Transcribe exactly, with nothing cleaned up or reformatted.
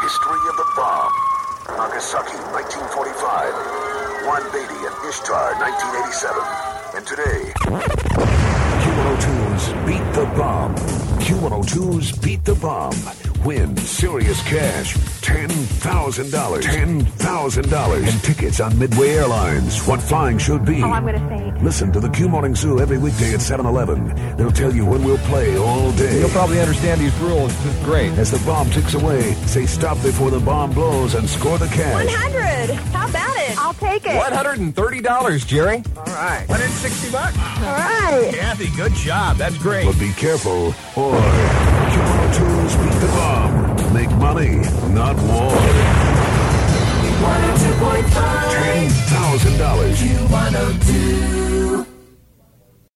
history of the bomb. Nagasaki, nineteen forty-five. Juan Beatty and Ishtar, nineteen eighty-seven. And today, Q one oh two's Beat the Bomb. Q one oh two's Beat the Bomb. Win serious cash. ten thousand dollars. ten thousand dollars. And tickets on Midway Airlines. What flying should be. Oh, I'm going to say. Listen to the Q Morning Zoo every weekday at seven eleven. They'll tell you when we'll play all day. You'll probably understand these rules. This is great. As the bomb ticks away, say stop before the bomb blows and score the cash. one hundred. How about it? I'll take it. one hundred thirty dollars, Jerry. All right. one hundred sixty bucks. All right. Kathy, good job. That's great. But be careful, or Q one oh two's Beat the Bomb. Make money, not war. one oh two point five ten thousand dollars. Q one oh two.